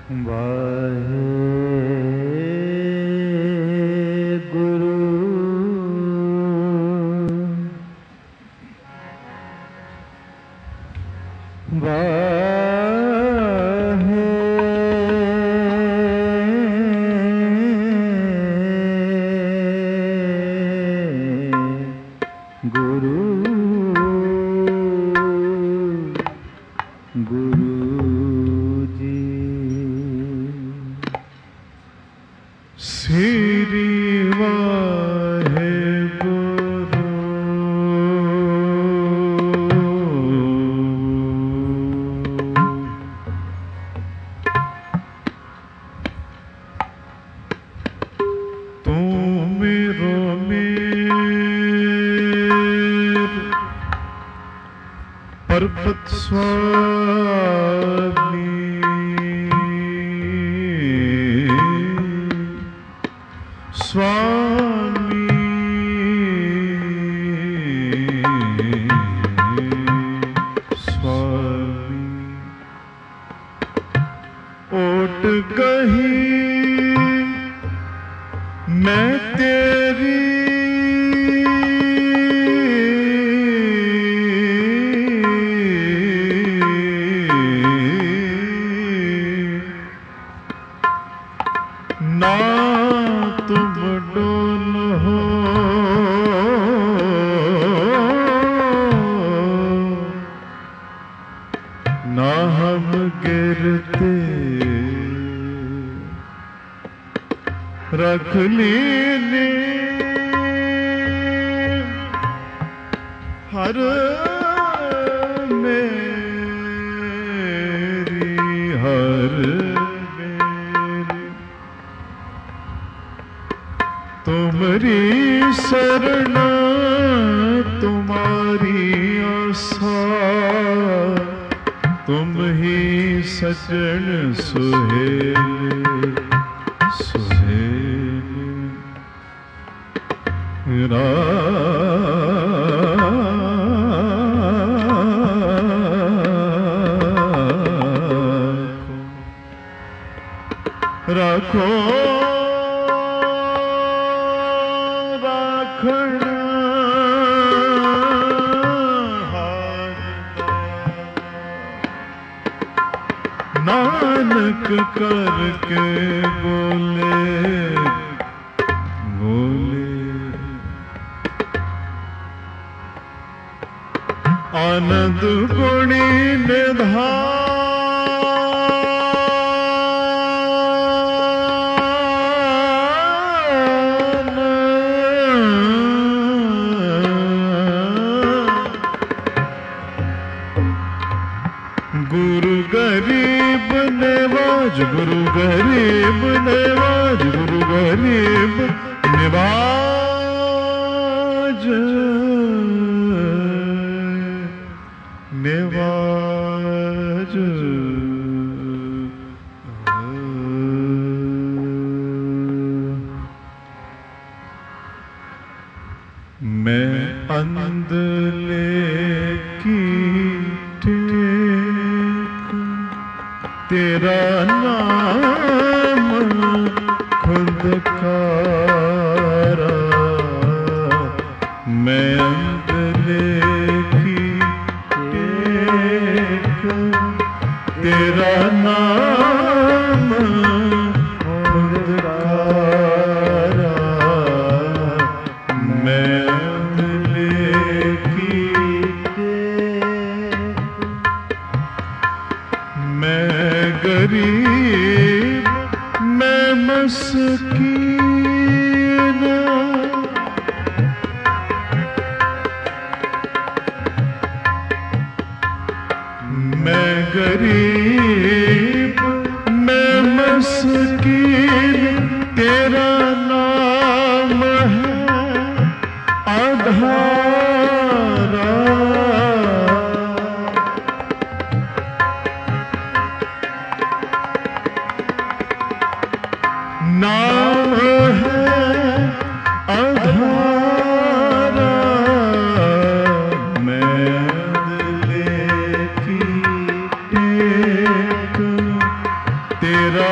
तेरा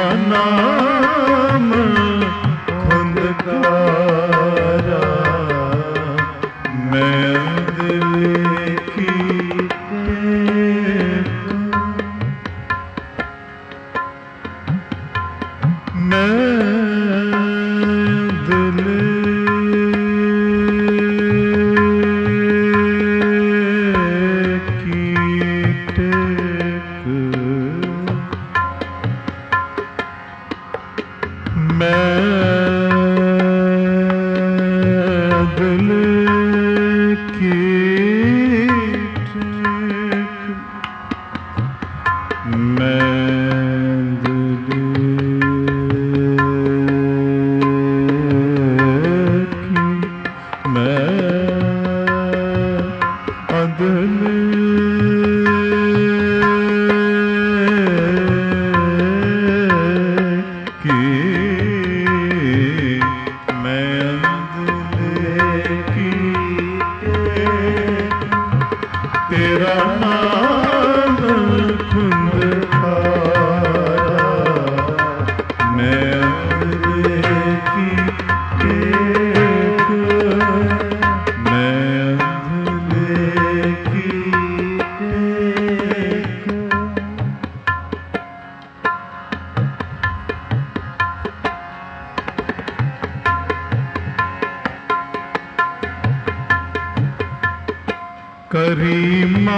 करीमा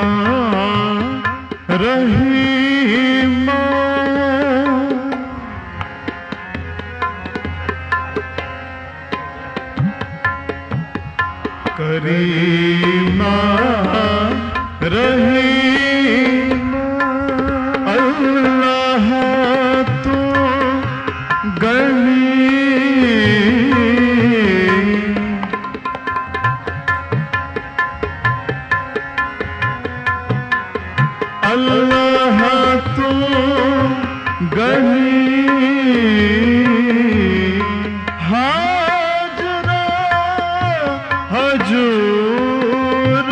रहीमा करीमा रहीमा अल्लाह तो गनी अल्लाह तो गनी हाजरा हजूर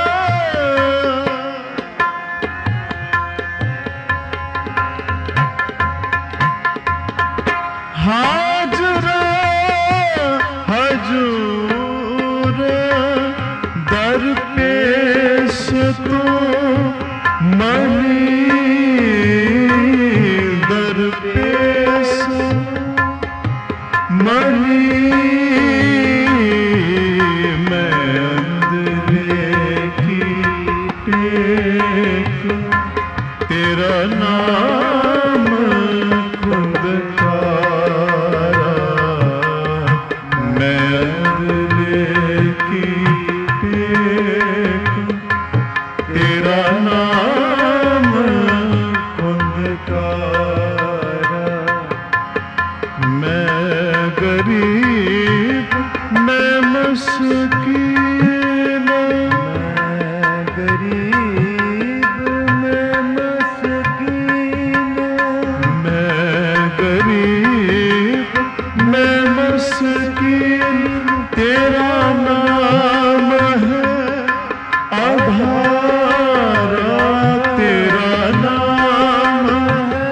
हाजरा हजूर दर पेश तो मनी दरपेश मनी मैं अंदरे की टेक तेरा नाम खुदकारा मैं अंदरे की टेक तेरा नाम मैं गरीब मैं मस्कीन मैं गरीब मैं मस्कीन मैं गरीब मैं मस्कीन तेरा नाम है आधारा तेरा नाम है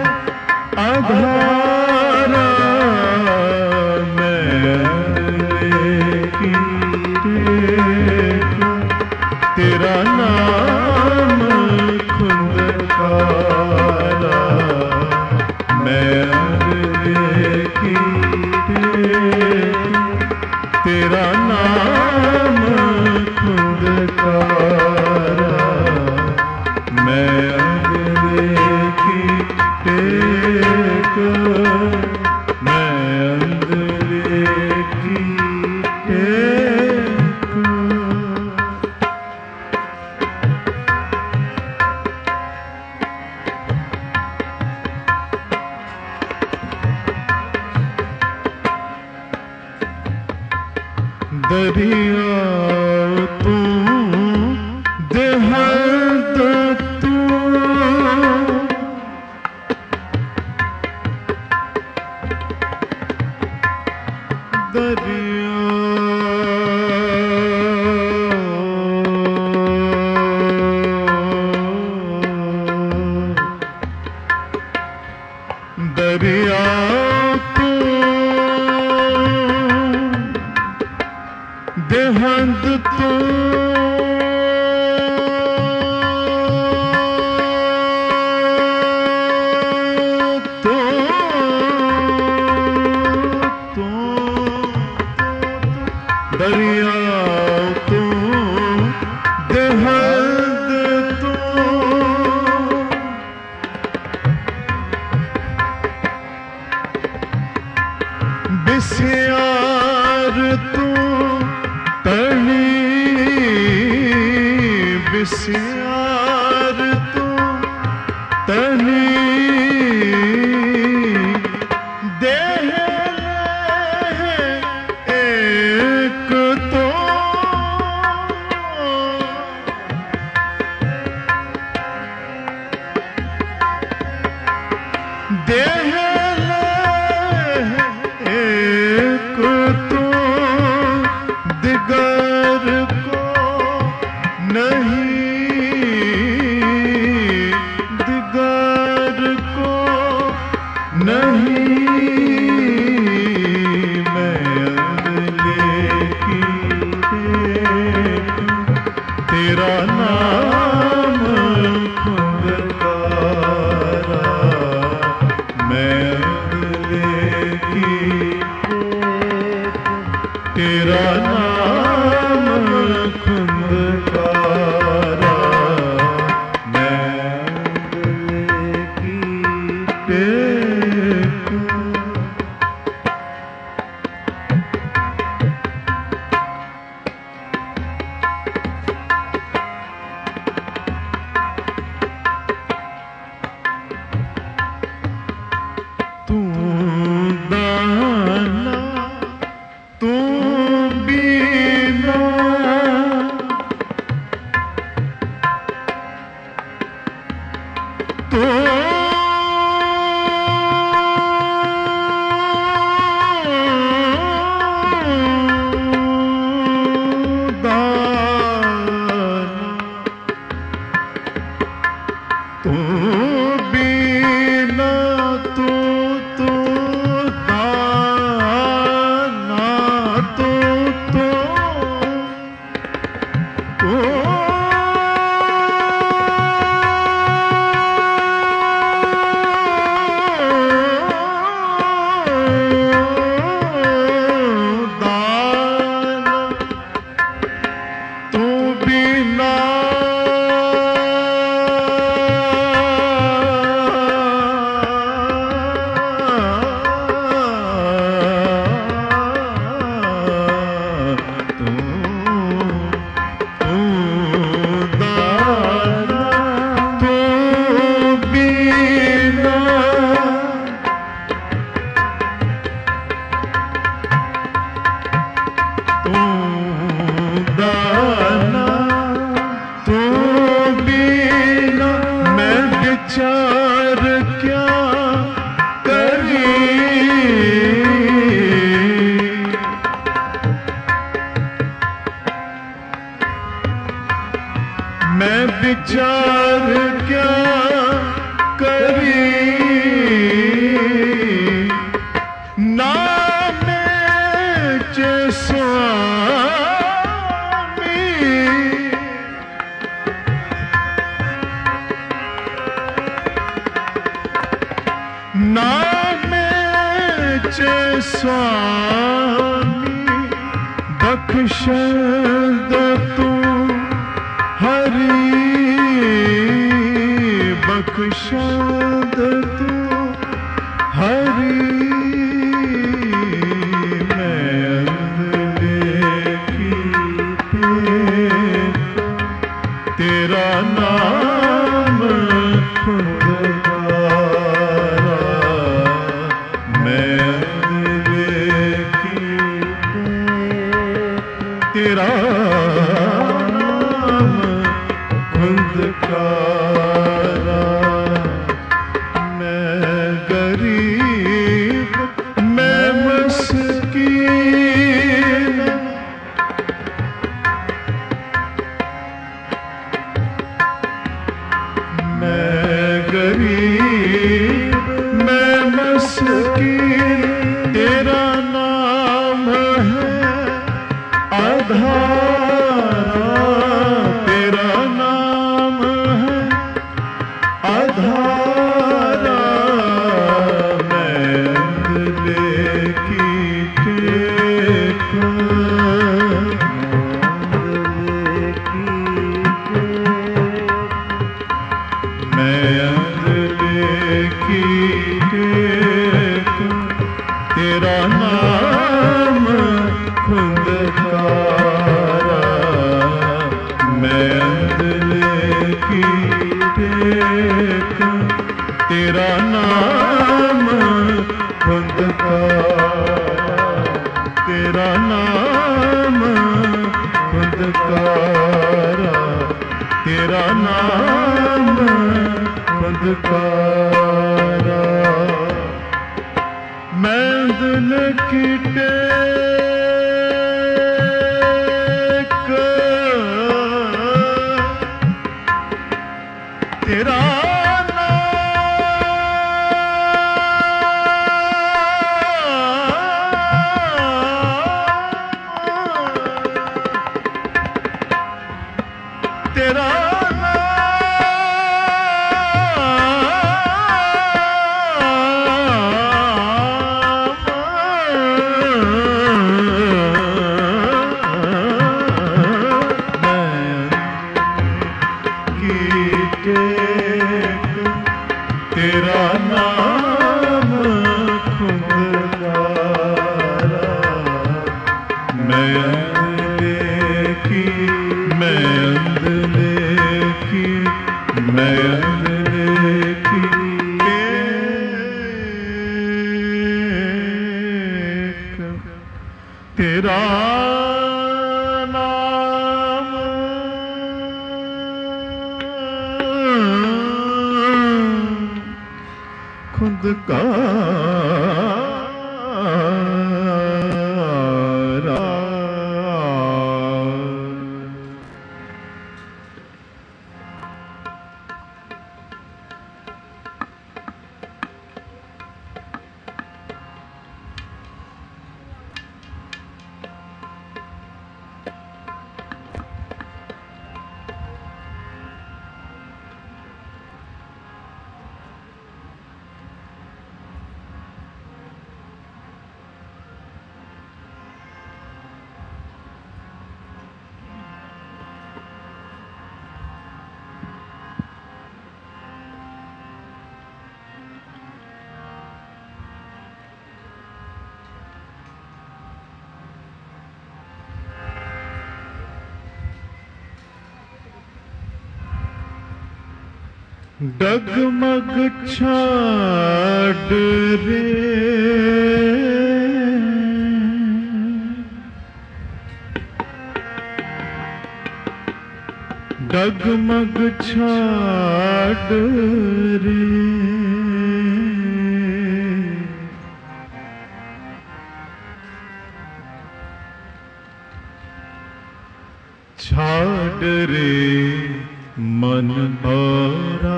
आधारा तेरा नाम खुदकारा मैं की तेरा नाम खुदकारा मैं की टेक मैं की टेक दरिया तू देहद तू दरिया दरिया तू देहंद तू दरिया तू देहंद तू बिस्यार तू तनी तनी देह एक तो देह एक तो दिगर को नहीं, दिगर को नहीं। मैं अगले की तेरा नाम खुदकारा, मैं अगले की तेरा नाम खुदकारा, मैं अगले की तू दाना तू बीना तू दाना तू बीना तू दाना तू दाना तू बिना विचार क्या करी, मैं विचार क्या करी, नाम स्वामी नाम स्वामी बख्शद तू हरि, बख्शद तू हरि, मैं अगले की तेरा नाम खुदकारा, मैं अगले की तेरा नाम खुदकारा, मैं गरीब मैं मस्कीन, मैं गरीब मैं मस्कीन, तेरा नाम है आधारा, तेरा नाम है आधारा, मैं अगले की टेक, मैं अगले की टेक, तेरा नाम खुदकारा, मैं अगले की टेक। तेरा नाम खुदकारा, तेरा नाम खुदकारा, तेरा नाम खुदकारा। मैं दिल की टेक तेरा तेरा नाम खुदकारा। मैं अंधले की, मैं अंधले की, मैं अंधले की तेरा खुदकारा। डगमग छाड़ रे, डगमग छाड़ रे, छाड़ रे मन भरा,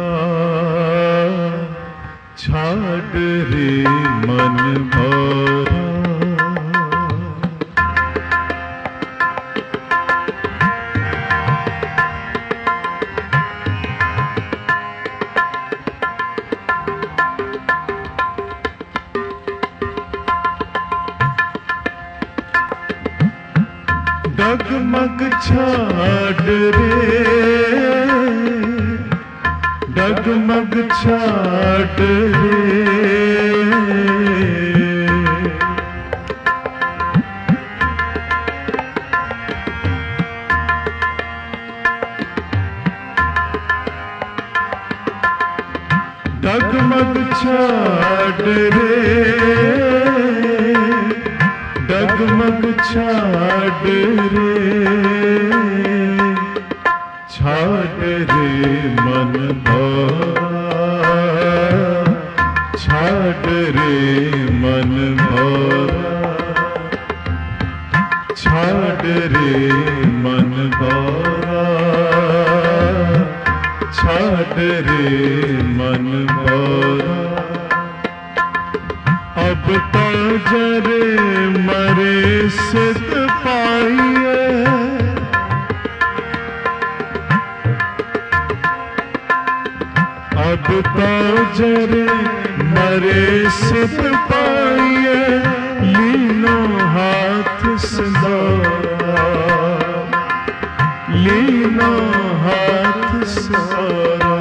छाड़ रे मन भरा। डगमग छाड़ रे, डगमग छाड़ रे, डगमग छाड़ रे, डगमग छाड़ रे, छाड़ रे मन भरा, छाड़ रे मन भरा, छाड़ रे मन भरा, छाड़ रे मन भरा। अब तो जरे मरे सिद्ध पाइए, अब तो जरे मरे सिद्ध पाइए, लीनो हाथ संदोरा, लीनो हाथ सारा।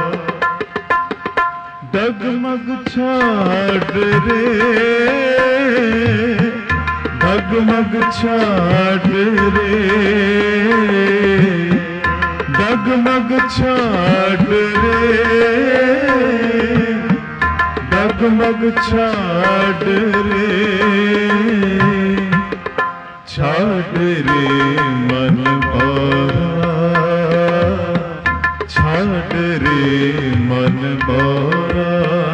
डगमग छाड़ रे, डगमग छाड़ रे, डगमग छाड़ रे, डगमग छाड़ रे, छाड़ रे मन बारा, छाड़ रे मन बारा,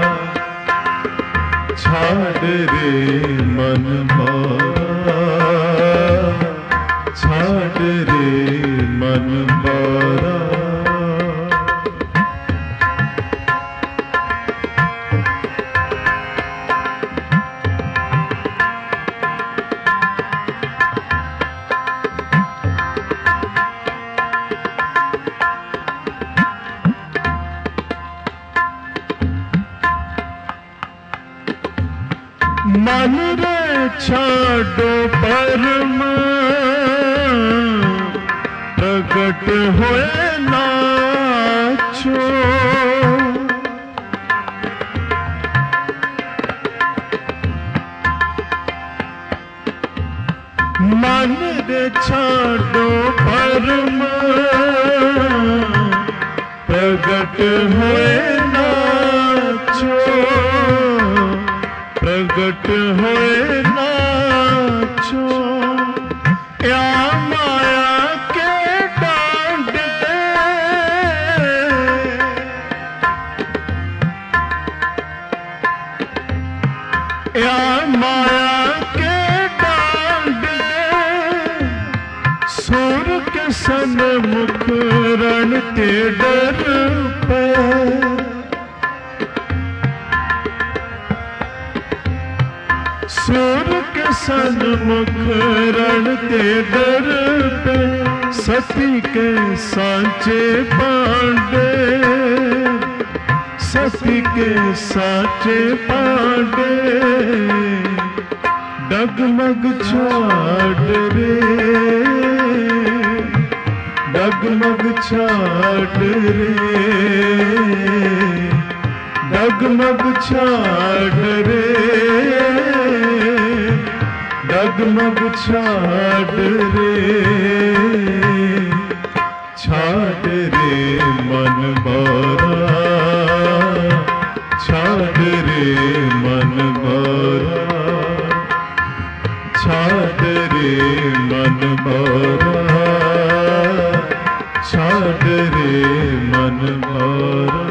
छाड़ रे मन बारा, छाड़ रे मन बारा। मन रे छाड़ो परम प्रगट होए नाचो, मन रे छाड़ो परम प्रगट होए नाचो, प्रगट होए नाचो, या माया के डांडे, या माया के डांडे, सूर के सन्मुख रण ते डर पे, सूर के सन्मुख रण ते डर पे, सती के सांचे पांडे, सती के सांचे पांडे, डगमग छाड़ रे, डगमग छाड़ रे, डगमग छाड़ रे, डगमग छाड़ रे, छाड़ रे मन बारा, छाड़ रे मन बारा, छाड़ रे मन बारा, छाड़ रे मन बारा।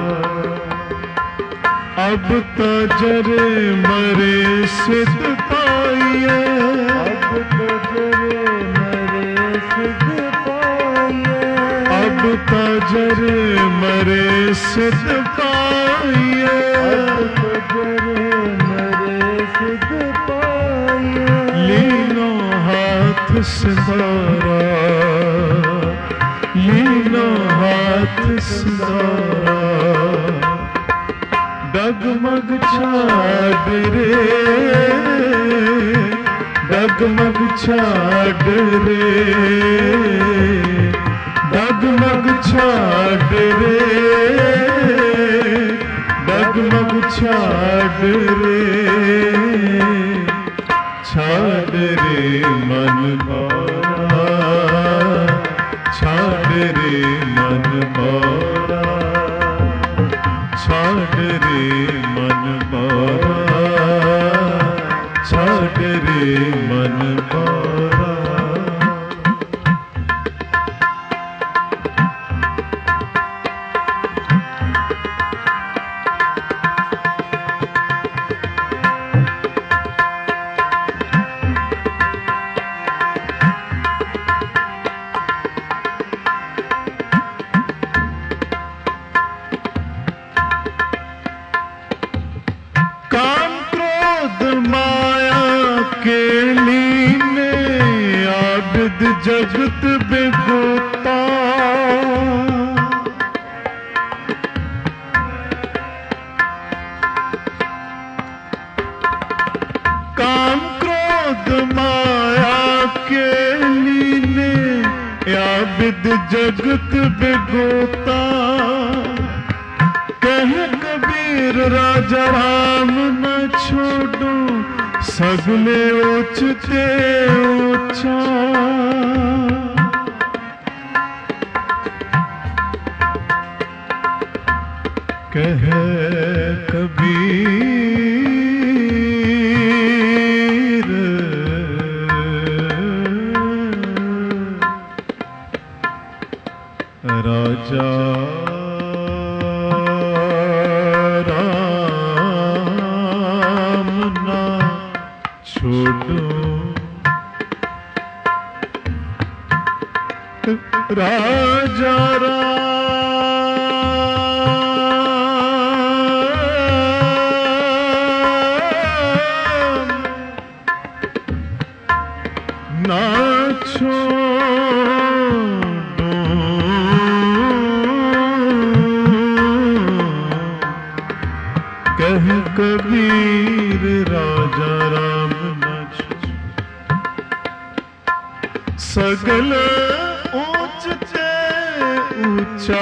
अब तजरे मरे सिद्ध पाइए, अब तजरे मरे सिद्ध पाइए, अब तजरे मरे सिद्ध पाइए, अब तजरे मरे सिद्ध पाइए, लीनो हाथ सिंगारा, लीनो हाथ सिंगारा, डगमग छाड़ रे, डगमग छाड़ रे, डगमग छाड़ रे, डगमग छाड़ रे, छाड़ रे मन बारा, छाड़ रे मन बारा, छाड़ रे मन बारा, छाड़ रे मन बारा। काम क्रोध माया के लीने, आबिद जगत बेगोता, काम क्रोध माया के लीने, आबिद जगत बेगोता, कह कबीर राजा राम न छोड़ो, सगले उचते ऊंचा, कह कबीर राजा राम ना छोड़ो, राजा राम ना छोड़ो, कह कबीर राजा राम ना छोड़ो। सगल ऊंच से ऊंचा,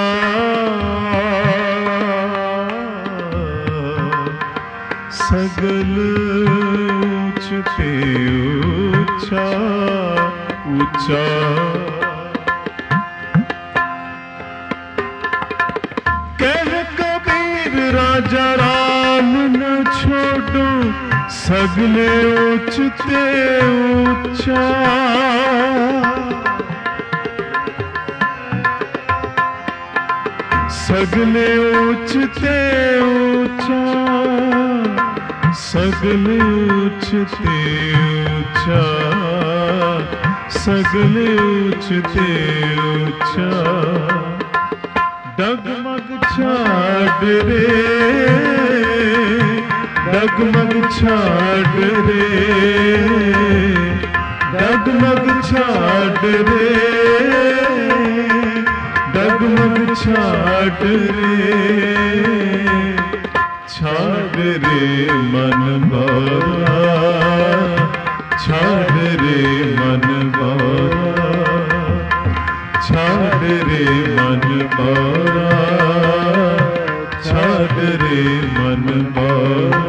सगल ऊंच से ऊंचा ऊंचा, कह कबीर राजा राम न छोड़ो, सगले ऊंच से ऊंचा, सगले ऊंच ते ऊंचा, सगले ऊंच ते ऊंचा, सगले ऊंच ते ऊंचा, डगमग छाड़ रे, डगमग छाड़ रे, डगमग छाड़ रे, डगमग छाड़ रे, छाड़ रे मन भरा, छाड़ रे मन भरा, छाड़ रे मन भरा, छाड़ रे मन भरा।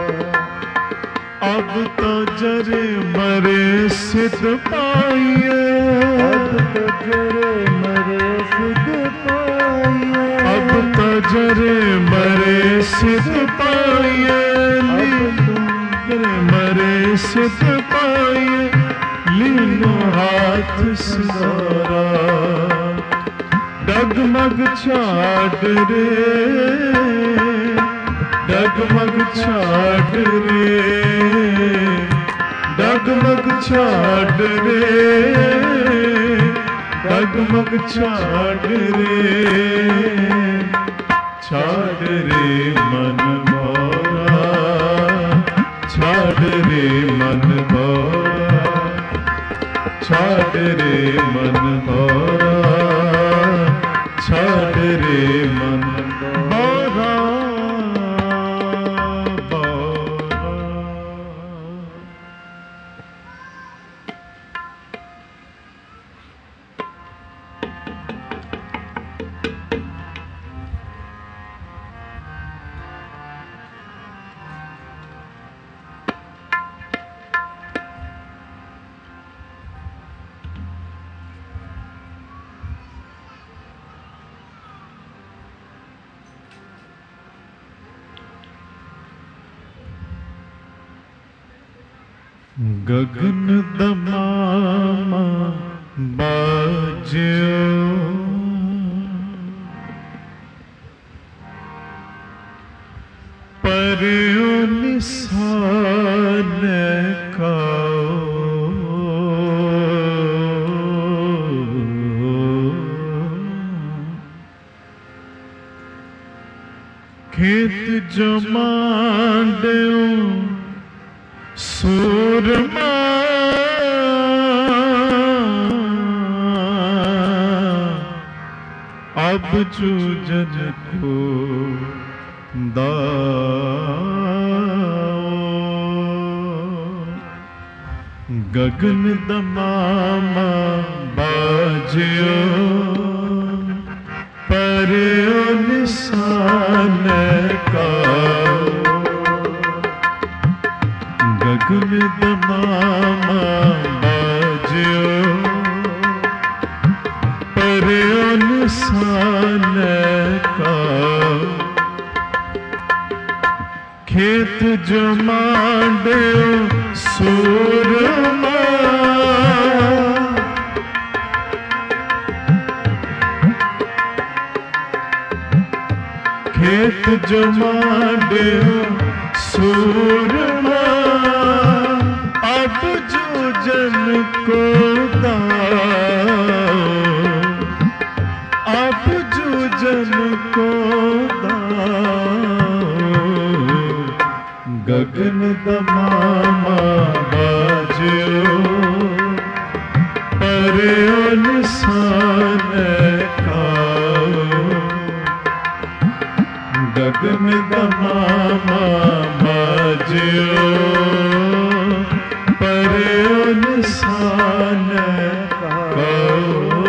अब तो जरे मरे सिद्ध पाइए, अब तो जरे मरे सिद्ध पाइए, अब तो जरे मरे सिद्ध पाइए, जरे मरे सिद्ध पाइए, लीनो हाथ सिधारा, डगमग छाड़ रे, डगमग छाड़ रे, डगमग छाड़ रे, डगमग छाड़ रे, छाड़ रे मन भरा, छाड़ रे मन भरा, छाड़ रे मन भरा, छाड़ रे मन भरा। गगन दमामा बाज्यो, पर्यो निशान काओ, खेत जो मांड्यो सूरमा, अब चूजन को दाओ, गगन दमामा बाज्यो, पर्यो निशान काओ, गगन दमामा बाज्यो, पर्यो निशान काओ, खेत जो मांडे सूरमा, खेत जो मांडे सूरमा, अब जो जन को दाओ, अब जो जन को दाओ, गगन दमामा बाजो, परे निशान काओ, गगन दमामा बाजो, परे निशान काओ।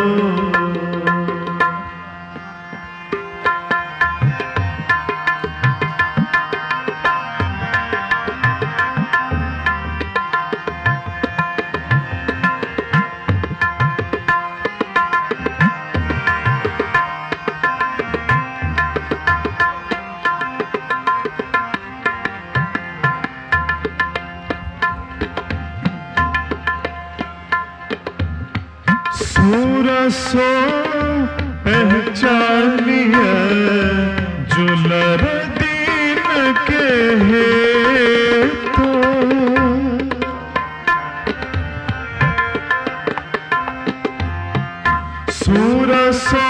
सूरसो पहचानिए जुलर दीन के हेतु, सूरसो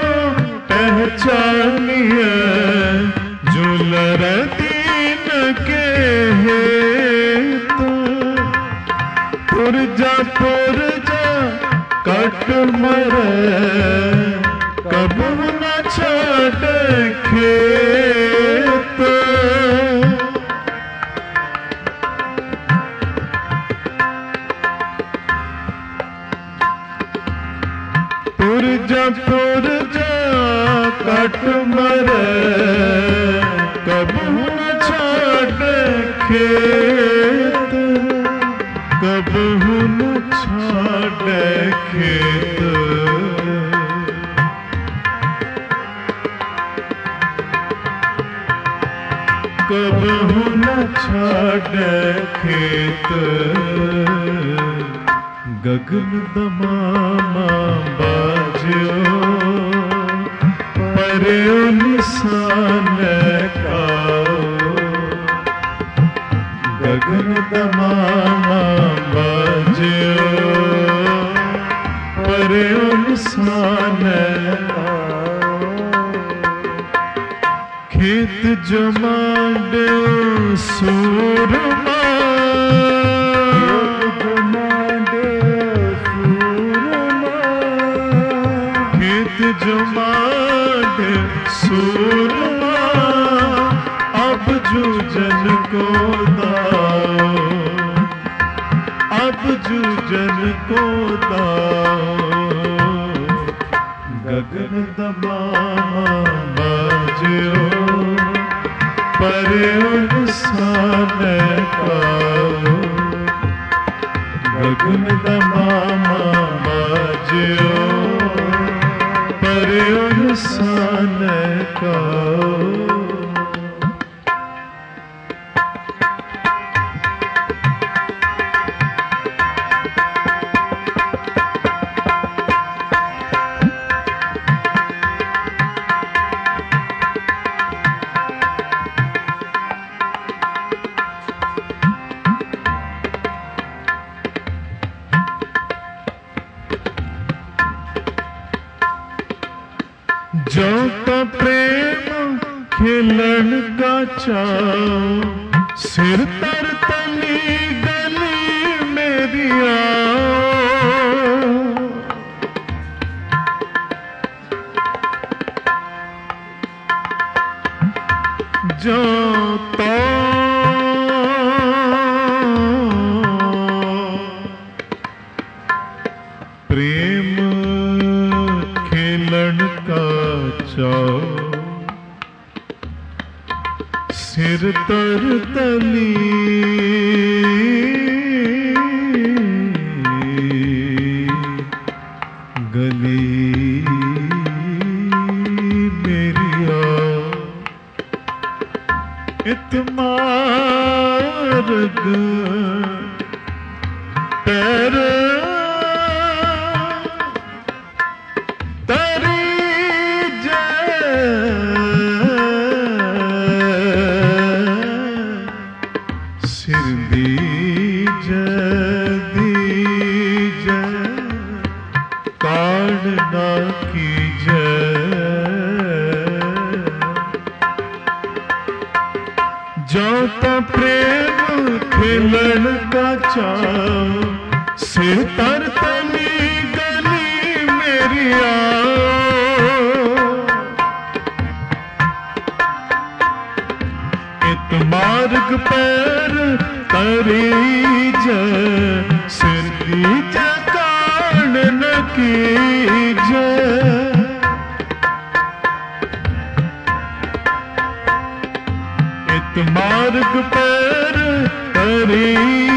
पहचानिए जुलर दीन के हेतु, पुरजा कट मरे कबू न छाड़े खेत, पुरजा कट मरे कबू न छाड़े खेत, कबू न छाड़े खेत, कबहू न छाड़े खेत, गगन दमामा बाजो, परे निशान काओ, गगन दमामा बाजो, परे निशान काओ, खेत जो मांडे सूरमा, खेत जो मांडे सूरमा, अब जो जन को दाओ, अब जो जन को दाओ, गगन दमामा बाजो, परे निशान काओ, गगन दमामा बाजो, परे निशान काओ। जो तो प्रेम खिलन का चाओ, सिर तर तली गली मेरी आओ, जो तो प्रेम खेलन का चाओ, सिर तर तली गली मेरी आओ, इत मार्ग पैर तरी सिर दीज दीज काढ़ ना कीज जो तो प्रेम खिलन का चाव से तर तली गली मेरी इत मार्ग पैर तरी सिर दीज काढ़ न कीज मार्ग पैर तरी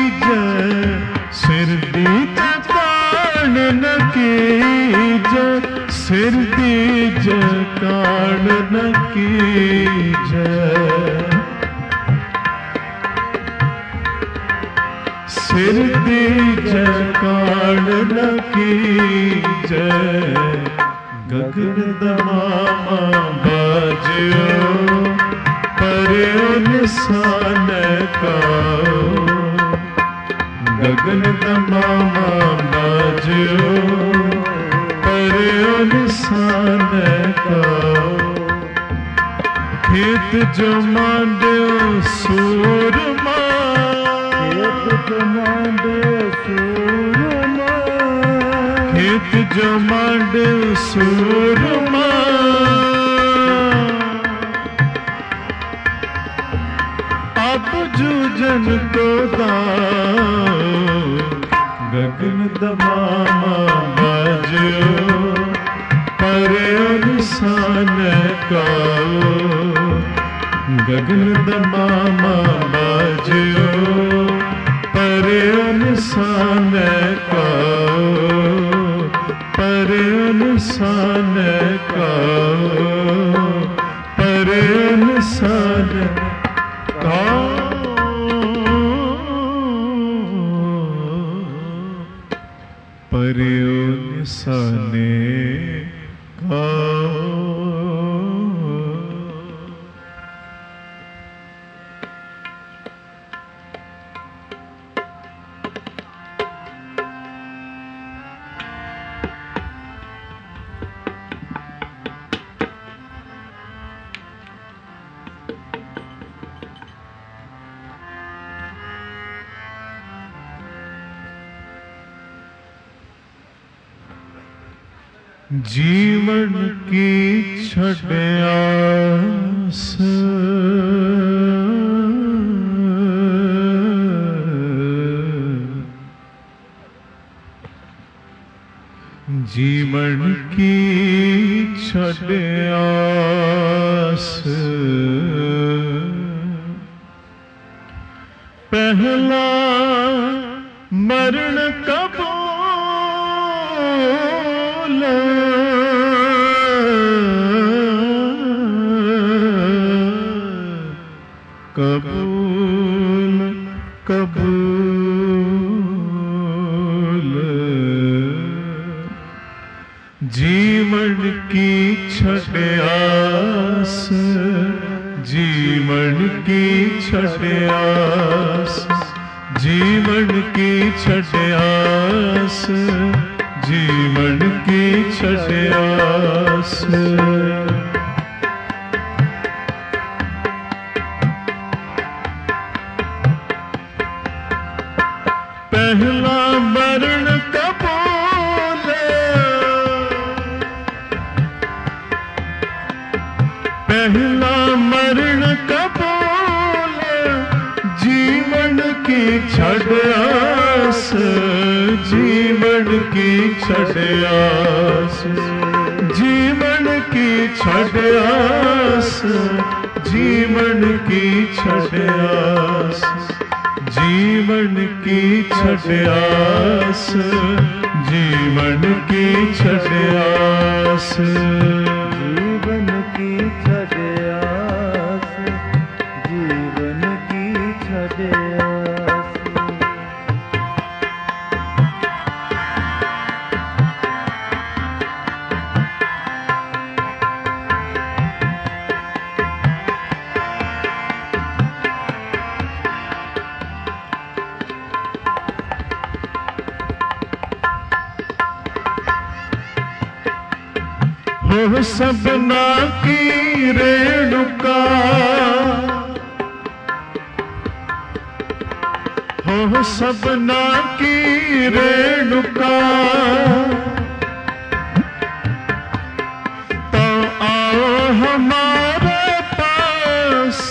सिर दीज काढ़ न कीज सिर दीज काढ़ न कीज सिर दीज काढ़ न कीज गगन दमामा बाजियो निशान काओ गगन दमामा बाजियो पर्यो निशान काओ खेत जो मांडियो सूरमा खेत जो मांडियो सूरमा खेत जो मांडियो सूरमा जूझन को दाओ गगन दमामा बाजियो पर्यो निशान काओ गगन दमामा बाजियो पर्यो निशान काओ पर्यो निशान काओ पर्यो निशान पर्यो निशाने काओ जीवन की छड़यास जीवन की छड़यास पहला मरण कब कबूल कबूल जीवन की छड़यास जीवन की छड़यास जीवन की छड़यास जीवन की छड़यास पहला मरण कबूल पहला मरण कबूल जीवन की छड़यास जीवन की छड़यास जीवन की छड़यास जीवन की छड़यास जीवन की छड़यास जीवन की छड़यास जीवन की छड़यास जीवन हो सबना की रेणुका, हो सबना की रेणुका, तो आओ हमारे पास,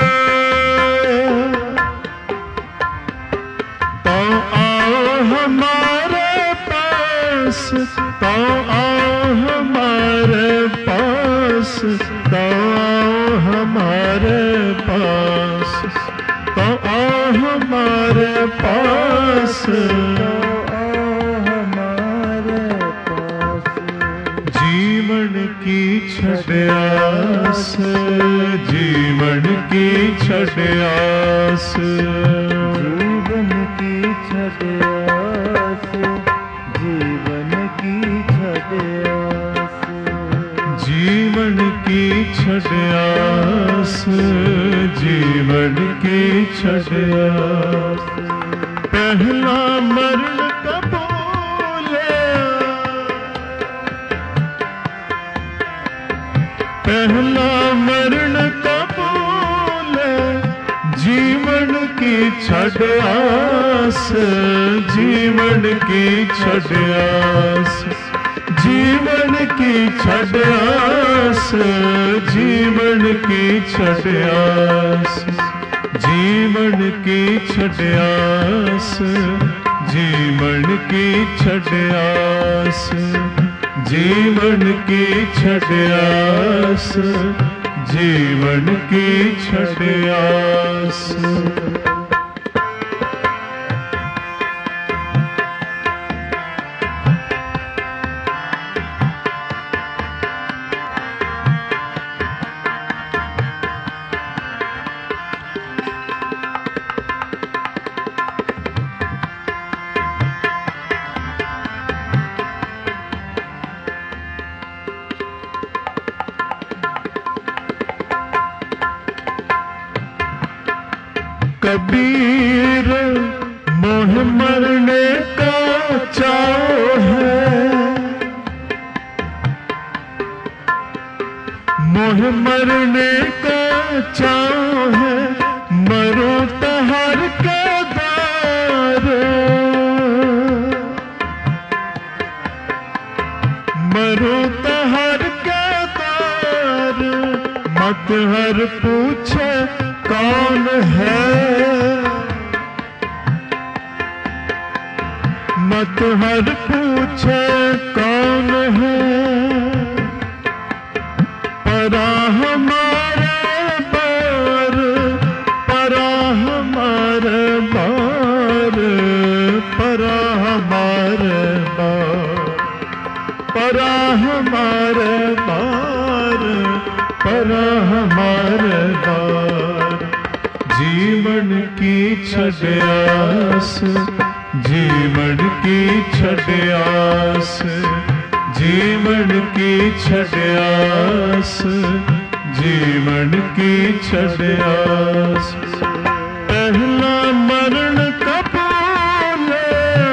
तो आओ हमारे पास, तो आओ हमारे पास, तो आओ हमारे पास, तो आओ हमारे पास, जीवन की छठयास, जीवन की छठयास, जीवन की छठयास, जीवन की छठयास, जीवन की छठयास, जीवन की छठयास। पहला मरण कबूले, पहला मरण कबूले, जीवन की छठयास, जीवन की छठयास, जीवन की छठयास, जीवन की छठयास, जीवन की छठयास, जीवन की छठयास, जीवन की छठयास, जीवन की छठयास। कबीर मोह मरने का चाव है, मोह मरने का चाव है, मरो तहर के दार, मरो तहर के दार, मत हर पूछे कौन है, मत हर पूछे कौन है, परा हमारे बार, परा हमारे बार, परा हमारे बार, परा हमारे बार, परा हमारे बार। जीवन की छठयास, जीवन की छठयास, जीवन की छठयास, जीवन की छठयास। पहला मरण कबूले,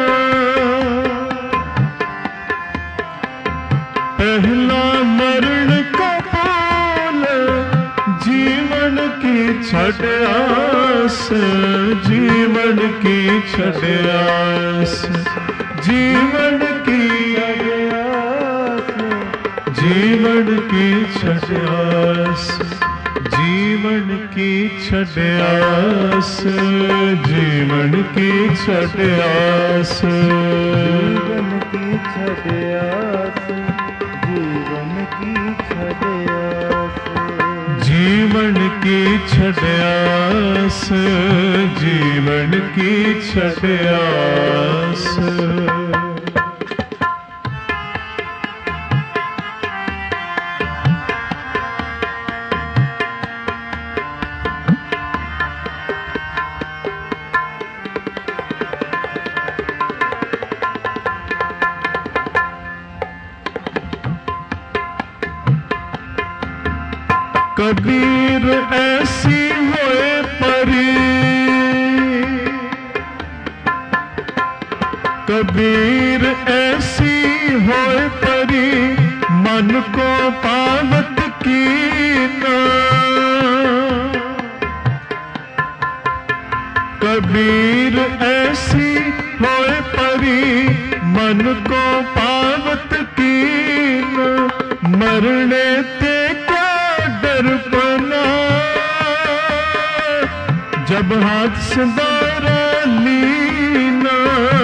पहला मरण कबूले, जीवन की छठयास, जीवन की छठयास, जीवन की छठयास, जीवन की छठयास, जीवन की छठयास, जीवन की छठयास, जीवन की छठयास, जीवन की छठयास, जीवन की छठयास, जीवन की छठयास। कबीर ऐसी होए परी, कबीर ऐसी होए परी, मन को कबीर ऐसी होए परी मन को पावत कीन, मरने ते क्या डरपना, जब हाथ संदारा लीना।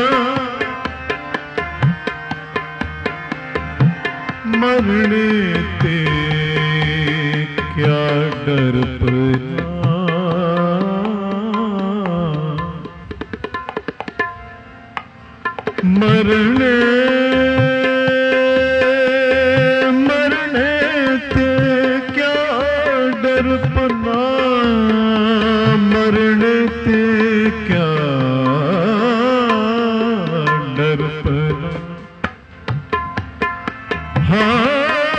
मरने ते क्या डरपना, मरने ते क्या डरपना, मरने ते क्या डरपना। हाँ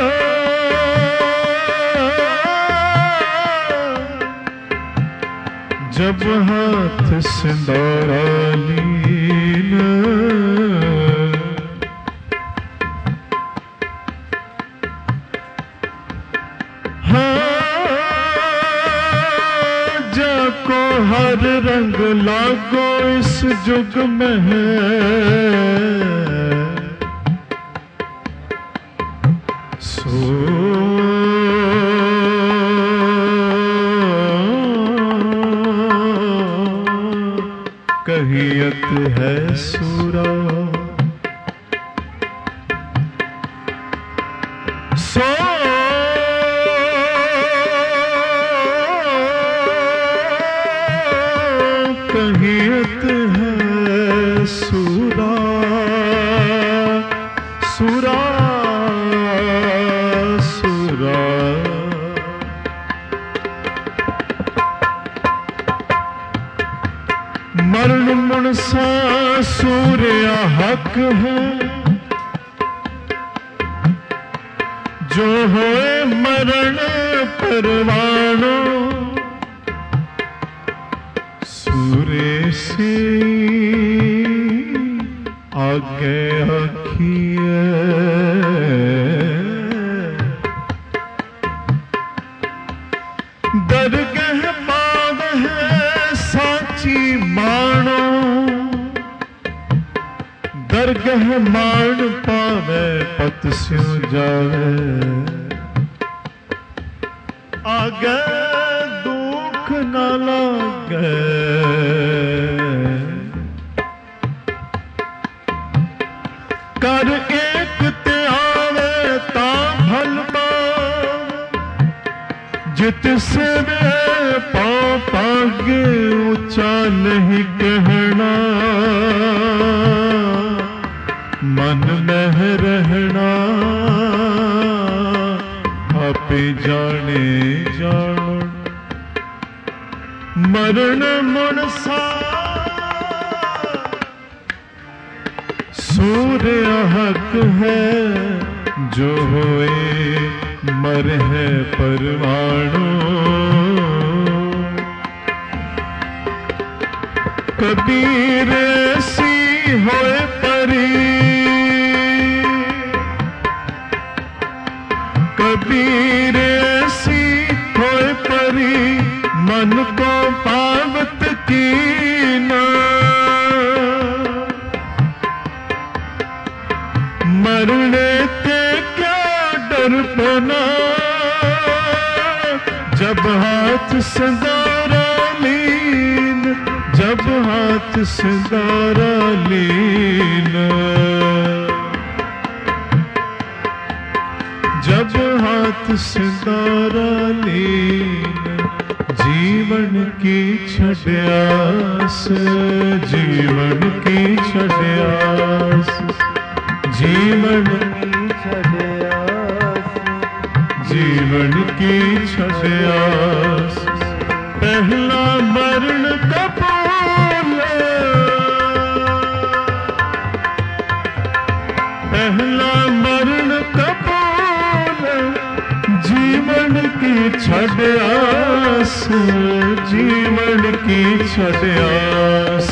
जब हाथ सिंदूरा लीना, हर रंग लागो इस जुग में है, सो कहियत है सूरा, सो कहियत है सूरा, सूरा सूरा। मरण मुनसा सूर्या हक है, जो होए मरण परवानो, सूर्य से आगे आखिए, दरगह पाव है साची मानो, दरगह मान पावे पत स्यों जावे, आगे दुख न लागे, कर एक ते आवे ता भलमा, जित से वे पाँव पागे ऊंचा नहीं कहना, मन में रहना आपे जाने जानो। मरण मुनसा सूर्य हक है, जो होए मर है परवानो। कबीर ऐसी होए परी, कबीर ऐसी होए परी मन को पावत कीना, मरने ते क्या डरपना, जब हाथ संदारा लीन, जब हाथ संदारा लीन, जब हाथ संदारा लीन। जीवन की छड्यास, जीवन की छड्यास, जीवन की छड्यास, जीवन की छड्यास। पहला मरण कपूर, पहला मरण कपूर, जीवन की छड्यास, जीवन की छड्यास।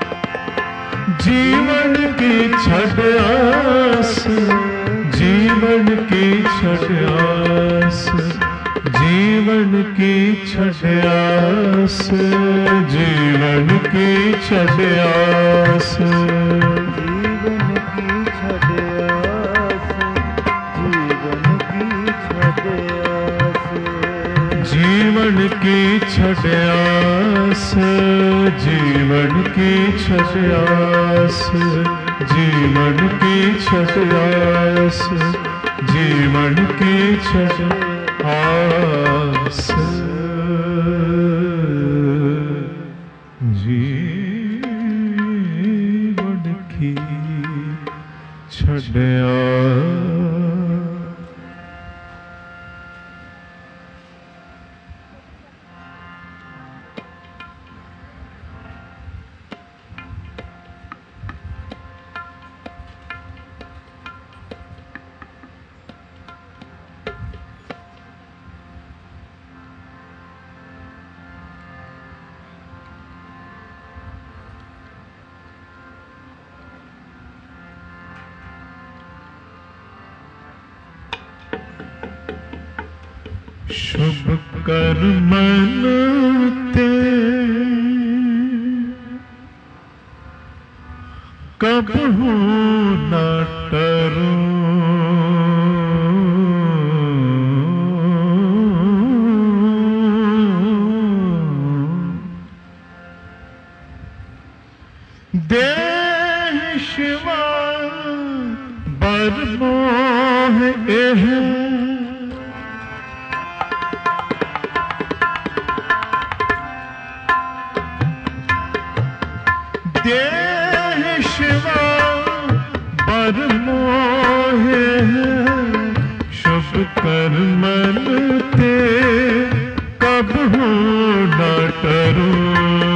जीवन की छड्यास, जीवन जीवन की छठ आस, जीवन की छठ आस, जीवन की छठ आस, जीवन की छठ आस, जीवन की छठ आस, जीवन की छठ आस, जीवन की छठ आस, जीवन की छठ आस। शुभ कर्मन ते कबहू न टरूं, देह शिवा बर मोह एह, देह शिवा बर मोह, शुभ कर्मन ते कबहू न टरूं,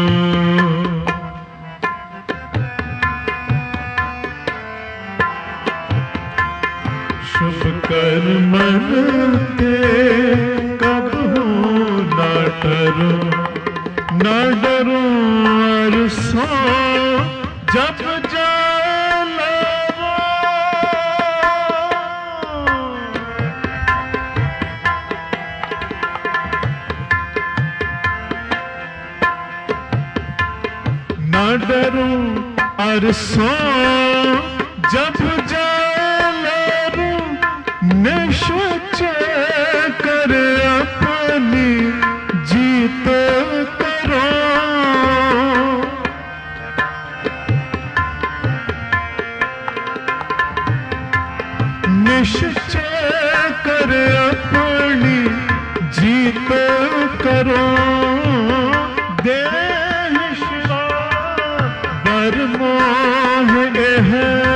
शुभ कर्मन ते कबहू न टरूं, न डरूं अरसों जब जलवा, न डरूं अरसों जब जलरूं, निश्चय कर अपनी जीत करो, निश्चय कर अपनी जीत करो, देह शिवा बर मोह एह,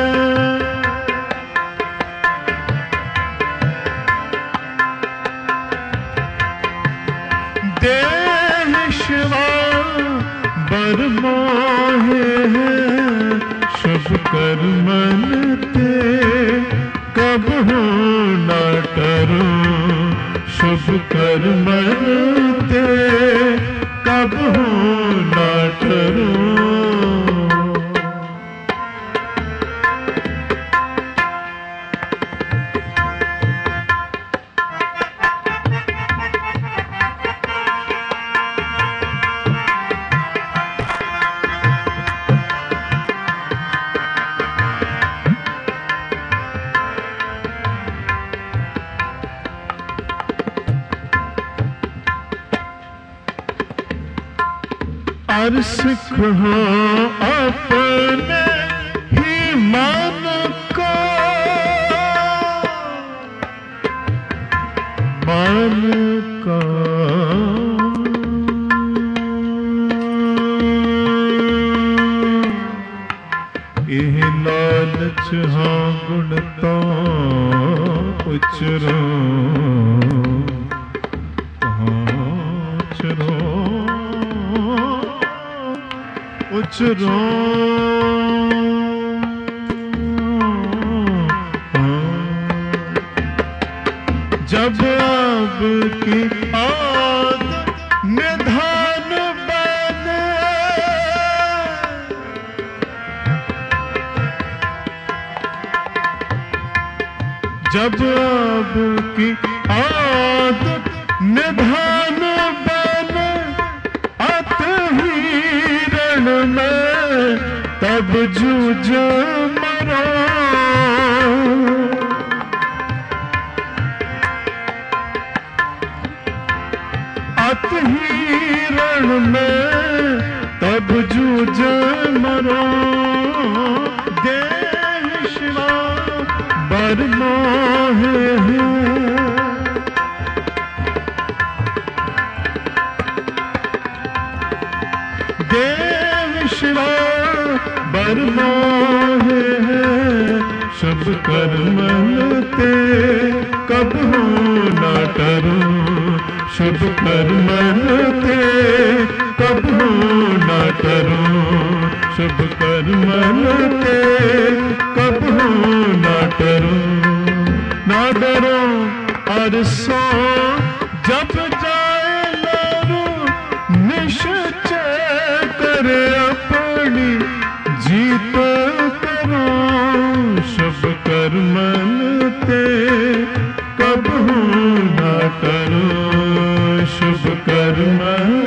देह शिवा बर मोह एह, शुभ कर्मन ते कबहू न टरूं, शुभ कर्मन ते कबहू न टरूं, और सिख हो अपने ही मन को, मन का यह लालच हाँ गुण तो उचरो, उचरो जब अब की आदत निधान बने, जब आपकी आदत निधान बने अत ही रण में तब जूझ मरो। अत ही रण में तब जूझ मरो। देह शिवा बरमोहे है। देव शिवा बरमोहे है। शुभ कर्म ते कब हो न करो। शुभ कर्म ते कब हो न करो। शुभ कर्म ते कब हो न करो। ना डरो और सो जब जाए लारो। निश्चय करे अपनी जीत करो। शुभ कर्म ते कब हो न करो। शुभ कर्म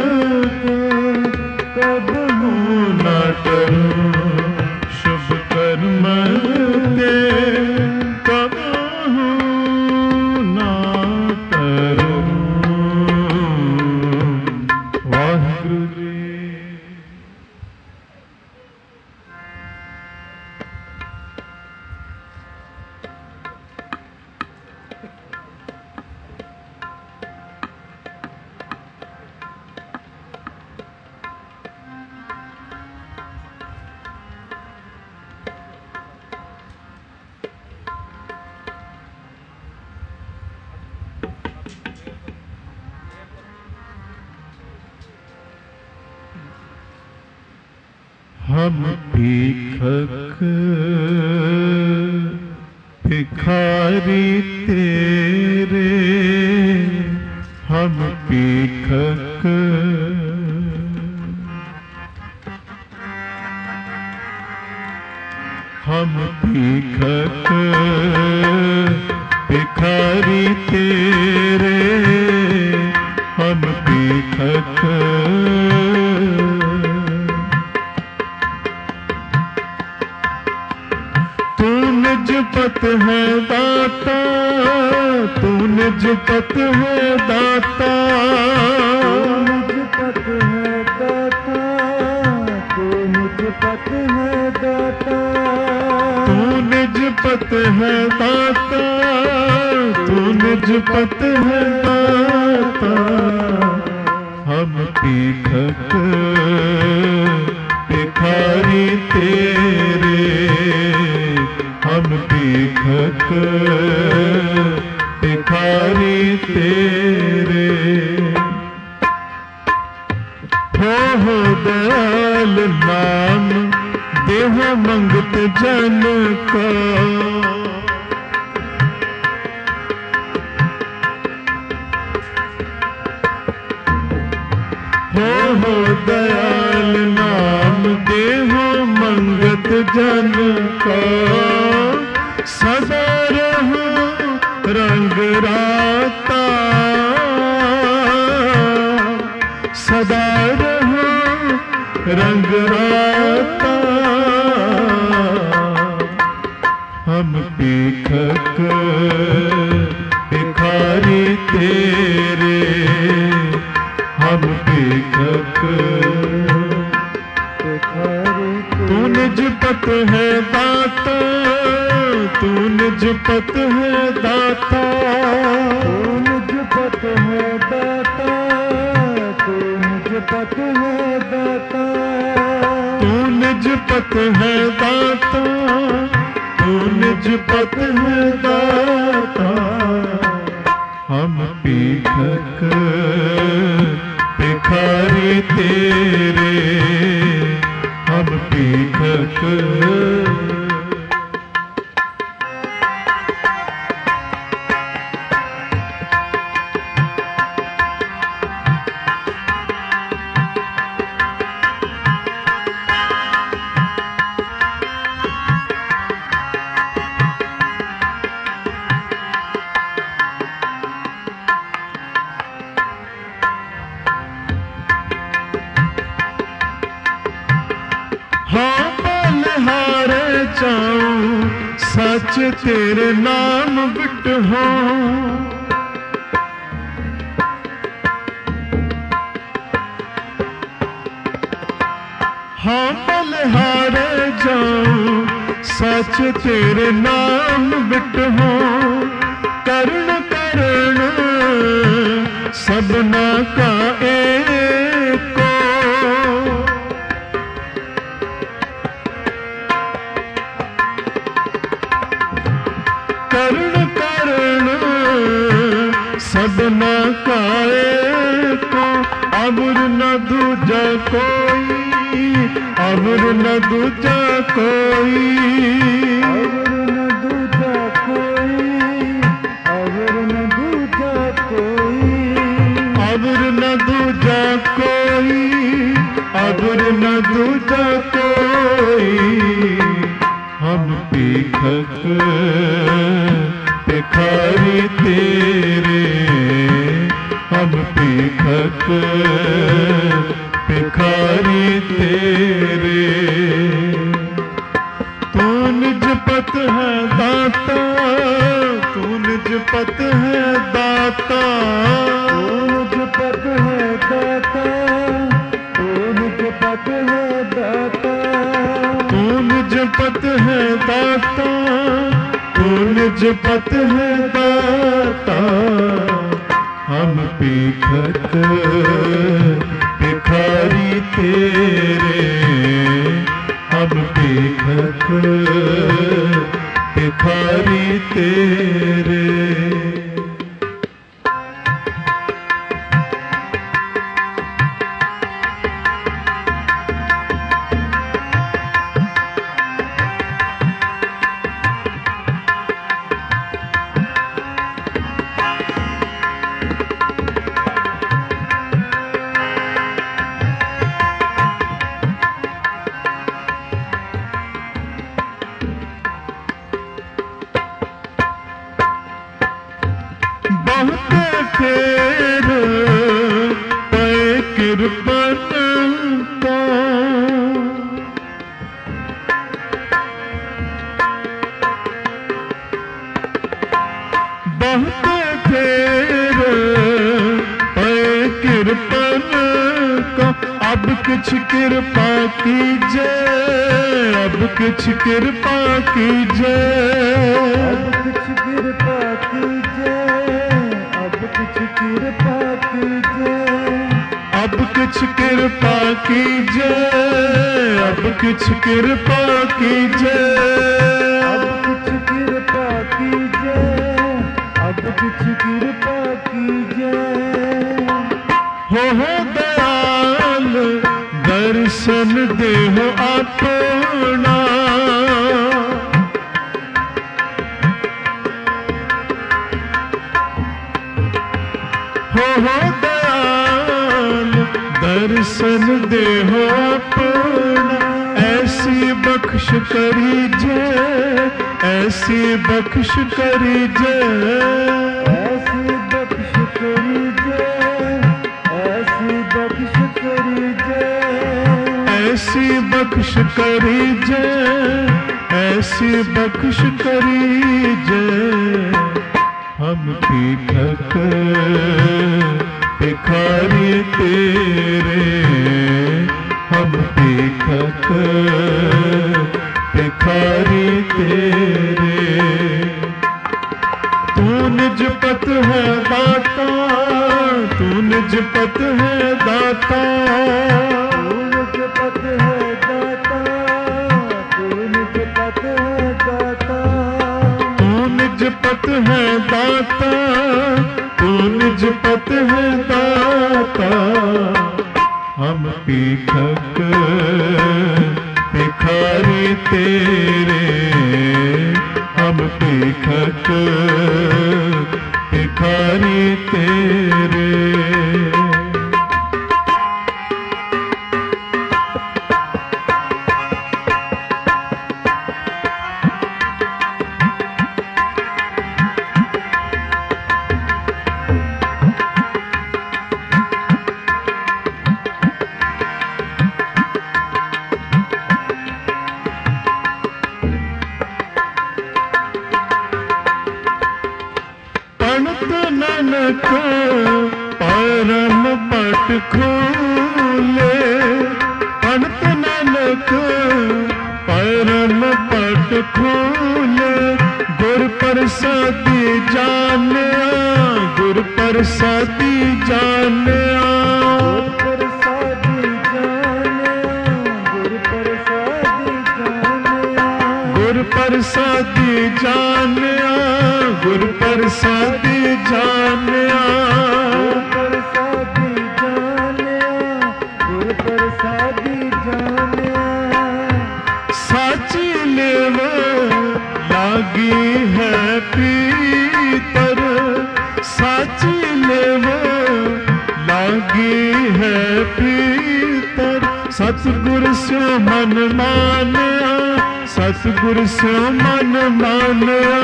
कब हो न करो। शुभ कर्म ते कब हो न करो। वाहिगुरु जी। हम भीखक भिखारी तेरे। हम भीखक हम भीखक भिखारी तेरे। हम भीखक तू निज पत है दाता। तू निज पत है दाता। निज पत है दाता। तू निज पत है दाता। तू निज पत है दाता। तू निज पत है दाता। हम भीखक भिखारी तेरे। हम भीखक भिखारी तेरे। हो दयाल नाम देह मंगत जन का। हो दयाल नाम देह मंगत जन का। सदा रहो रंग राता। सदा रहो रंग राता। हम भीखक भिखारी तेरे। हम भीखक तू निज पत है दाता। तू निज पत है दाता। तू निज पत है दाता। तू निज पत है दाता। तू निज पत है दाता। तू निज पत है दाता। हम भीखक भिखारी तेरे। हम भीखक सच तेरे नाम बिट हो। हाँ बलिहारे जाऊं सच तेरे नाम बिट हो। करुण करुण सबना का एको, करुण करुण सबना का एको। अवर न दूजा कोई, अवर न दूजा कोई, अवर न दूजा कोई, अवर न दूजा कोई, अवर न दूजा कोई, अवर न दूजा कोई। हम पीखक भिखारी तेरे, हम पीखक भिखारी तेरे। तू निज पत है दाता, तू निज पत है दाता, तू निज पत है दाता, तू निज पत है दाता, तू निज पत है दाता, तू निज पत है दाता। हम पीखक भिखारी तेरे, हम पीखक भिखारी तेरे। बहुत फेर पे कृपन का, बहुत फेर पे कृपन का। अब कुछ कृपा कीजे, अब कुछ कृपा कीजे, अब कुछ कृपा कीजे, अब कुछ कृपा कीजे, अब कुछ कृपा कीजे, अब कुछ कृपा कीजे, अब कुछ कृपा कीजे, अब कुछ कृपा कीजे। हो दयाल दर्शन देहो अपना, हो दयाल दर्शन देहो अपना। ऐसी बख्श करीजे, ऐसी बख्श करीजे, ऐसी बख्श करीजे, ऐसी बख्श करीजे, ऐसी बख्श करीजे, ऐसी बख्श करीजे। हम पीखक भिखारी तेरे, हम पीखक भिखारी तेरे। तू निज पत है दाता, तू निज पत है दाता, तू निज पत है दाता, तू निज पत है दाता, तू निज पत है दाता, तू निज पत है दाता। हम पीखक भिखारी तेरे, हम पीखक भिखारी तेरे। नानक परम पट खोले, पंडित नानक परम पट खोले, गुर प्रसादी जानिया, गुर प्रसादी जानिया, गुर प्रसादी जानिया, गुर प्रसादी जानिया, गुर प्रसादी जानिया, गुर प्रसादी जानिया, गुर प्रसादी जानिया, साची लेव लागी है पीतर, साची लेव लागी है पीतर, सतगुर स्यो मन मानिया, सतगुर स्यो मन मानिया,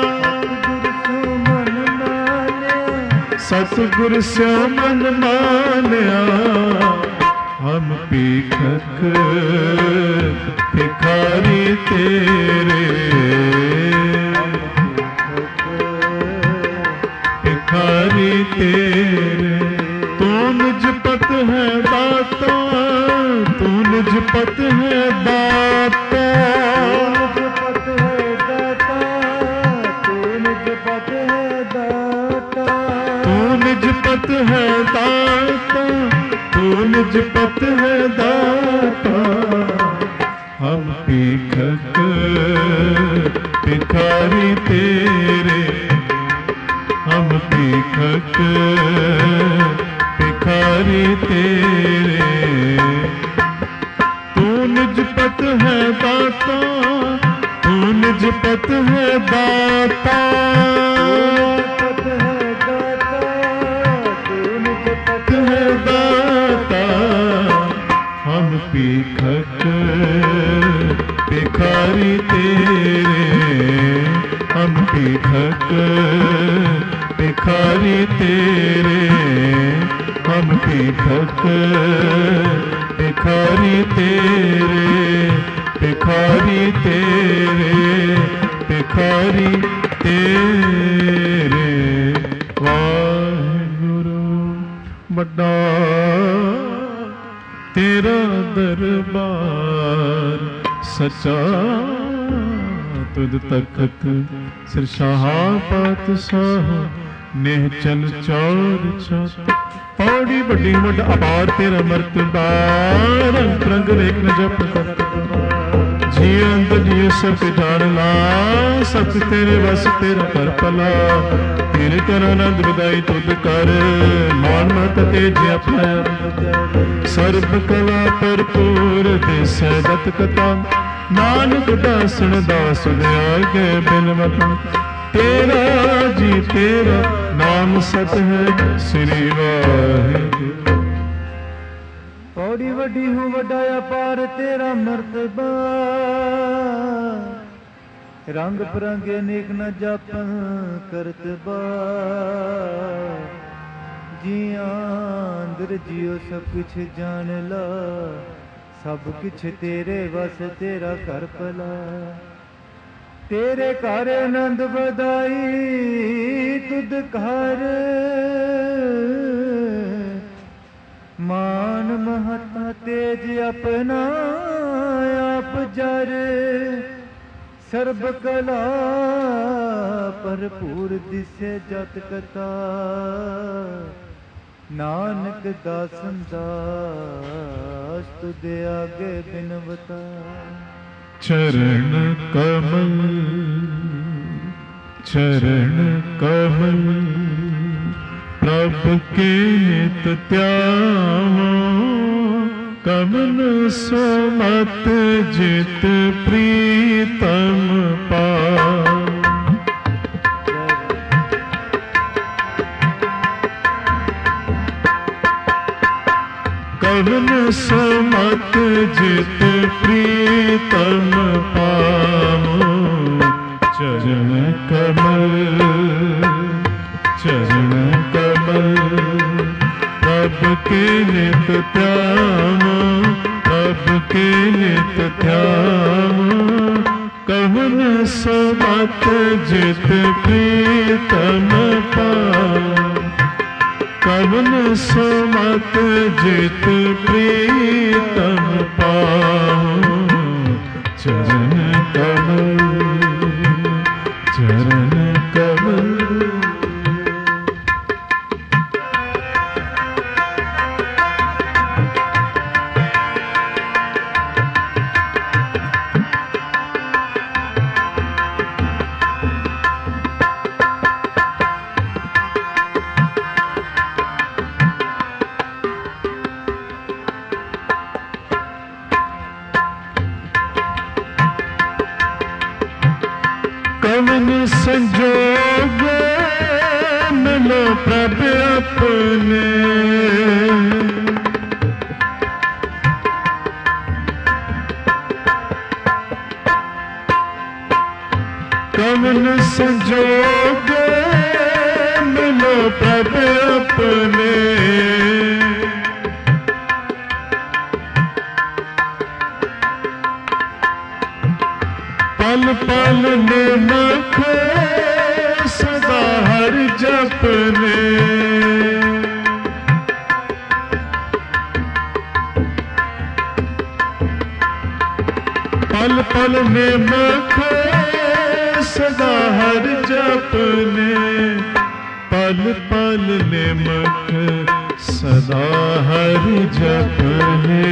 सतगुर स्यो मन मानिया, हम पीखक भिखारी तेरे, भिखारी तेरे, तू निज पत है दाता, तू निज पत है दाता, निज पत है दाता, तू निज पत है दाता, हम पीखक भिखारी तेरे, हम पीखक भिखारी तेरे, तू निज पत है दाता, तू निज पत है दाता, हम पीखक भिखारी तेरे, हम पीखक भिखारी तेरे, हम पीखक भिखारी तेरे, भिखारी तेरे, भिखारी तेरे, वाहिगुरु बड़ा तेरा दरबार सचा, तुद तखत सिर पातशाह, नेह चल चौर छत, पौड़ी बड़ी मुड अपार तेरा मर्तबा, रंग रंग रेख न जप करत, जी अंत जी सब जान ला, सब तेरे बस तेरा कर पला, तेरे कर आनंद बधाई तुद कर, मान मत तेज अपना, सर्ब कला भरपूर दिस दत कथा, नानक दासन दास आगे बिन मता, तेरा जी तेरा नाम सत है श्री वाहिगुरु। पौड़ी वड्डी हूँ वड्डा अपार तेरा मर्तबा, रंग बिरंगे अनेक न जापन करत बा, जिया अंदर जियो सब कुछ जान ला, सब कुछ तेरे वस तेरा कर पला, तेरे घर आनंद बधाई तुद घर, मान महता तेज अपना आप जर, सर्ब कला भरपूर दिसे जत कथा, नानक दासन दास तुदे आगे बिनवता, चरण कमल, चरण कमल, प्रभु के नित त्यावो, कमल सुमत जित प्रीतम पाओ, कमल सुमत जित प्रीतम पाओ, चरण कमल, चरण कमल, प्रभु के नित त्यावो, प्रभु के नित त्यावो, कमल सुमत जित प्रीतम पाओ, सुमत जित प्रीतम पाऊं चरण कमल चरण कमल। कवन संजोग मिलो प्रभ अपने कवन संजोग मिलो प्रभ अपने पल पल निमख सदा हर जपने पल पल निमख सदा हर जपने पल पल निमख सदा हर जपने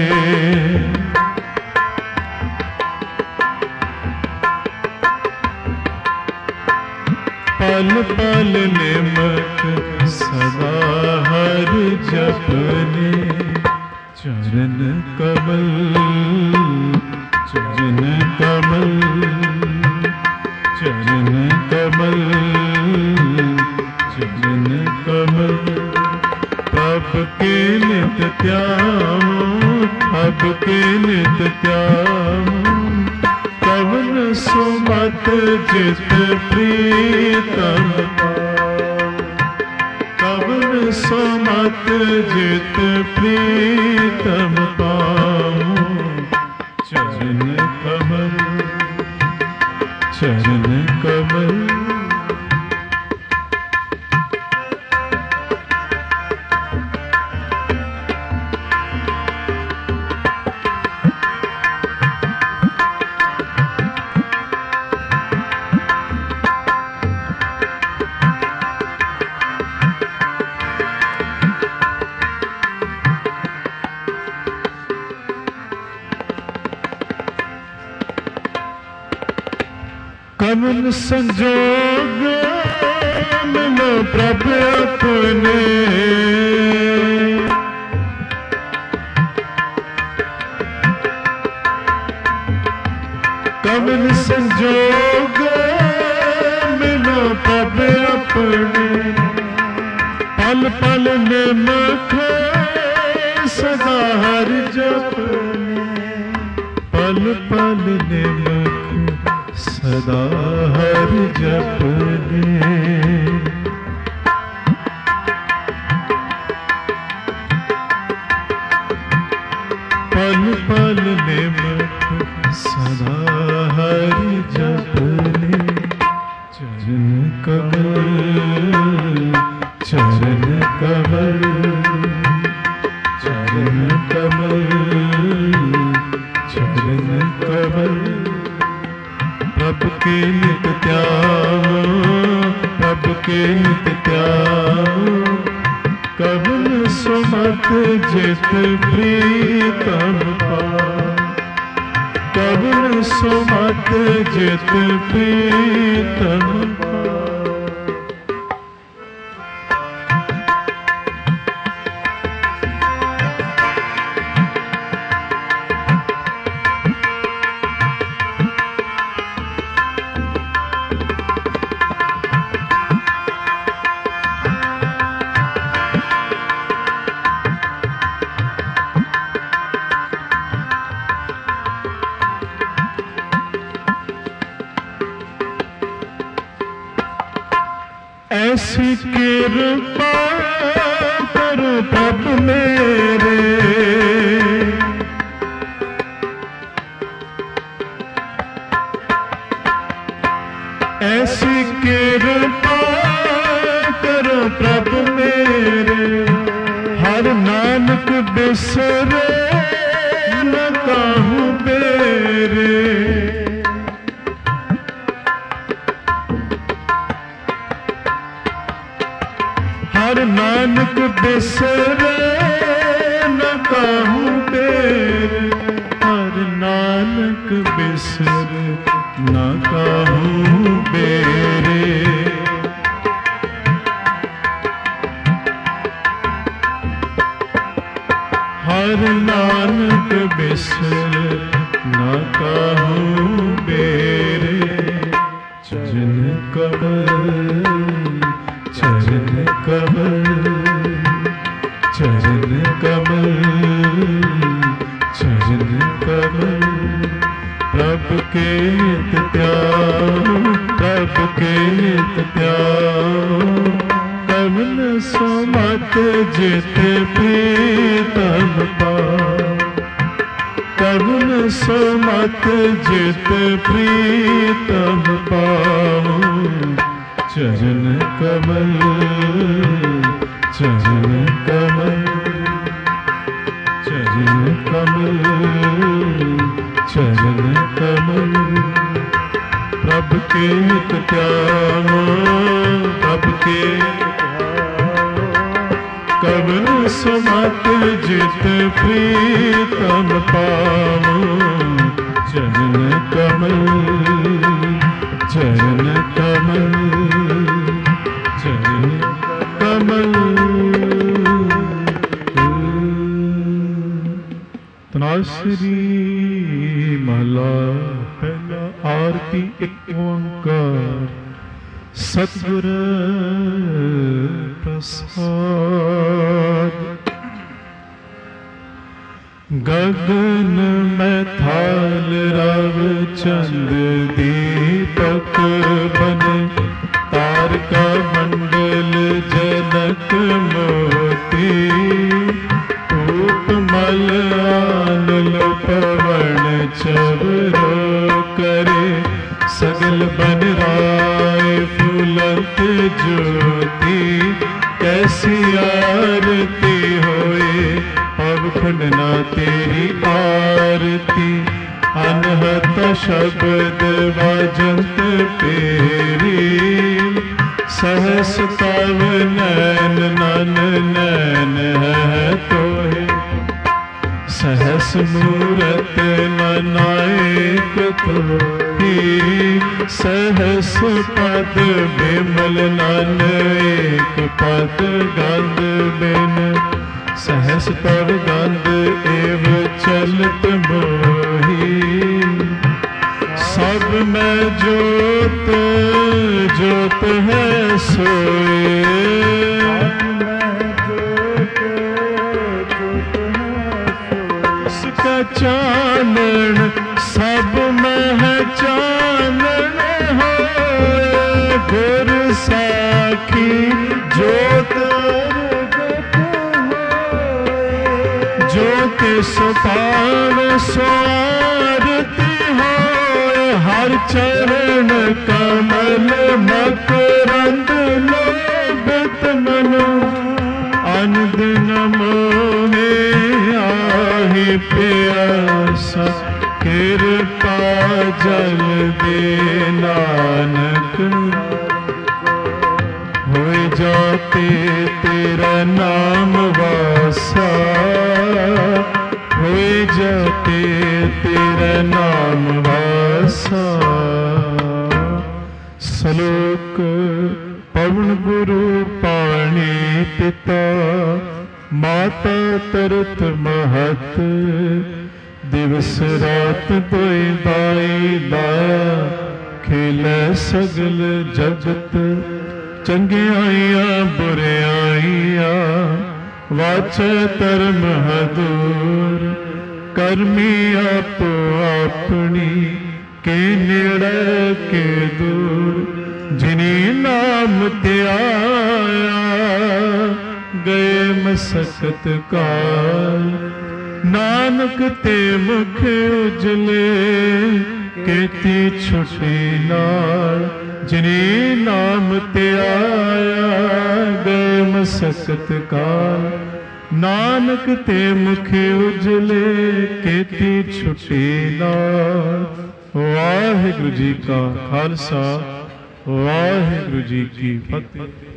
पल पल निमख सदा हर जपने चरण कमल चरण कमल चरण कमल चरण कमल। तब के नित त्याऊं तब के नित त्याऊं कवन सुमत जित प्रीतम कवन सुमत जित प्रीतम पाऊं चरण कमल चरण कमल। कवन संजोग मिलो प्रभ अपने कवन संजोग मिलो प्रभ अपने पल पल निमख सदा हर जपने पल पल निमख सदा हर जपने पल पल निमख सदा हर जपने चरण कमल चरण कमल चरण कमल चरण कमल। प्रभु के नित त्याऊं प्रभु के नित त्याऊं कवन सुमत जित प्रीतम पाऊं कवन सुमत जित प्रीतम पाऊं। ऐसी कृपा करो प्रभु मेरे ऐसी कृपा करो प्रभु मेरे नानक बिसरे न काहू बेरे। हर नानक बिसरे न काहू बेरे। हर नानक बिसरे न काहू बेरे। हर नानक बिसर न काहू बेरे। चरण कमल चरण कमल चरण कमल चरण कमल। प्रभु के नित प्यारो प्रभु के नित प्यारो। कमल सुमत जित प्रीतम पाओ। कमल सुमत जित प्रीतम पाओ। चरण कमल चरण कमल चरण कमल चरण कमल। प्रभु के नित प्यारो प्रभु के कमल सुमत जित प्रीतम पाओ। चरण कमल चरण कमल चरण कमल। तनाश्री महला पहला। आरती एक ओंकार। सतगुर प्रसाद। गगन में थाल रव चंद दीपक बने। तारका मंडल जनक मोती। उपमल आनल पवन चवरो करे। सगल बन राय फूलत ज्योति। कैसी आरती होए अब खुंडना तेरी आरती। अनहत शब्द वाजंत पेरी। सहस तव नैन नन नैन है तोहे। सहस मूरत नायक तोही। सहस पद बिमल नन एक पद गंध बिन। सहस तव गंध एव चलत मोही। सब में जोत जोत है सोए। उसका चानन सब में है चानन होए। गुर साखी जोत ज्योति सुपाव स्वारती होए। हर चरण कमल मकरंद लोभित मनो। अनदिन मोहे आहि प्यासा। कृपा जल दे नानक। होए जाते तेरा नाम वासा। होए जाते तेरा नाम वासा। सलोक पवन गुरु पाणी पिता। माता तरत महत। दिवस रात दोई बाई दाया। खेलै सगल जगत। चंगियाइया बुरियाइया। वाचा धर्म हदूर। करमी आपो अपनी। के नेड़े के दूर। जिनी नाम त्याया। गए मसकत काल। नानक ते मुख उजले। केती छुटी नाल। जिनी नाम ते आया। गए मसकत काल। ਨਾਨਕ ਤੇ ਮੁਖੇ ਉਜਲੇ ਕੀਤੀ ਛੁਟੀ ਨਾਲ। ਵਾਹਿਗੁਰੂ ਜੀ ਕਾ ਖਾਲਸਾ, ਵਾਹਿਗੁਰੂ ਜੀ ਕੀ ਫਤਿਹ।